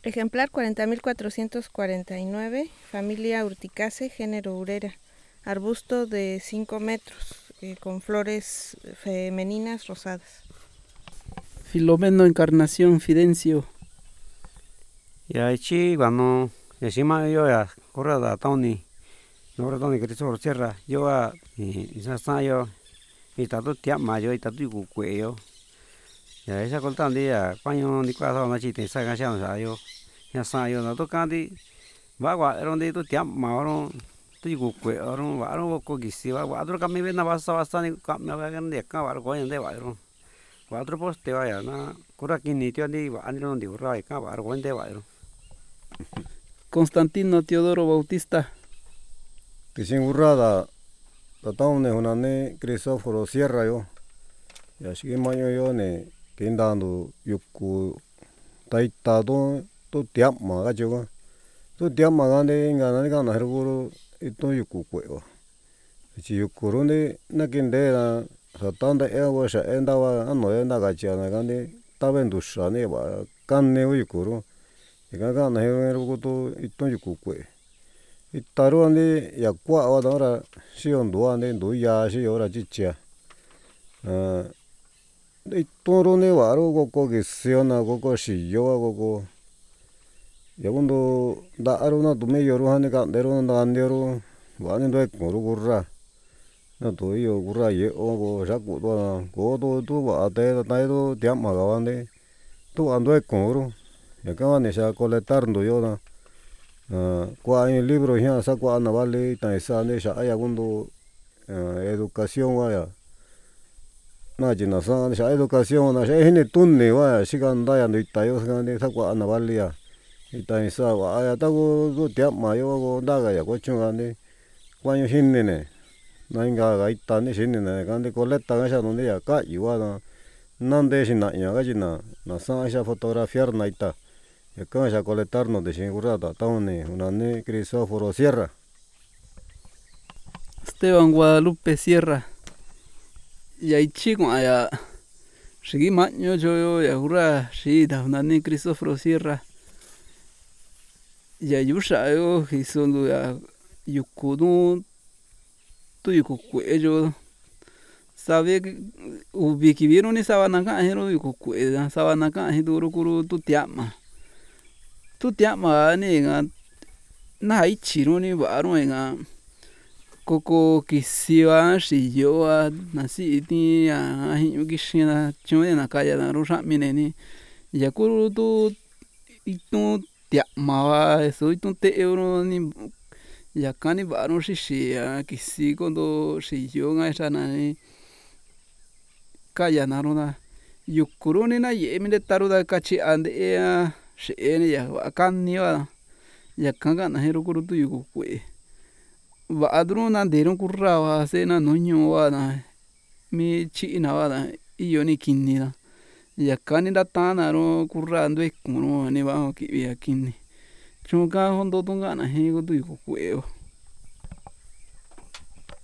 Ejemplar 40.449, familia Urticaceae, género Urera. Arbusto de 5 metros, con flores femeninas rosadas. Filomeno Encarnación Fidencio. Ya ichi cuando encima yo ya corra da Tony, no Tony Cristóbal Sierra, yo a esa yo y tanto tiama yo y tanto cuello. Ya esa coltan día, paño ni cuadro na chiste sa gancha sa yo. Ya sa yo no tocandi, va gua donde tu tiama oro tu cuello oro va oro co gisi va otro cami na basa ni cami va grande acá va go en de va oro. Va otro poste va ya na corra kini tio ni va ani donde urra acá va go en de va oro. Constantino Teodoro Bautista. Tisin urrada tataune hunane Crisóforo Sierra yo. Ya shigi maño yo ne kindando yuku taita to tiama gacho. To tiama gande ngana gana herguru ito yuku kweo. Chi yukuru ne nakindera satanda ewa sha endawa ano enda gachana gande tabendusha ne ba kanne yukuru. Ika na herguru to ito yuku kwe. Itaru ande ya kwa wa dora siondo ande ndo ya shi ora chicha. Itoro ne waro goko gisiona goko shiyo goko. Yagundo da aruna tume yoru hane kandero na andero wani ndo ekuru gurra. Na to yo gurra ye ogo shaku do go do tu wa ate da do tiama gawande. Tu ando ekuru. Yakawa ne sha coletar ndo yo na. Kwa en libro ya sa kwa na vale ta sa ne sha ya gundo educación wa na jina sa sha educación na sha hine tunne wa shiganda ya no itayo sa ne sa kwa na vale ya ita sa wa ya ta go do tiama yo go daga ya go chunga ne kwa yo hinne ne na inga ga ita ne shinne ne gande coleta ga sha no ne ya ka iwa na nande shina ya ga jina na sa sha fotografiar na ita. Acá ya coletarnos de Shingurada, Taune, Unane, Crisóforo Sierra. Esteban Guadalupe Sierra. Ya chico ya shigi maño yo ya gura shi da Unane Crisóforo Sierra. Ya yusha yo hisondo ya yukudu tu yukukwe yo. Sabe que ubiki vieron ni sabana ka hero yukukwe sabana ka hiduru kuru tu tiama. Tu tiama ni nga na ichiru ni baro nga koko kisiwa shiyoa na si ti ya hinyu kishina chune na kaya na rusha mine ni yakuru tu itu tiama wa eso itu te euro ni yakani baro shishi ya kisi kondo shiyo nga shana ni kaya na runa yukuru ni na ye minde taru da kachi ande ya she'eni ya akani wa ya kanga na hero kuru tu yuku kwe wa adru na deru kurra wa se na nonyo wa na mi chi na wa na iyo ni kinni na ya kani da ta na ro kurra ndwe kunu ni wa ki ya kinni chuka hondo tunga na he go tu yuku kwe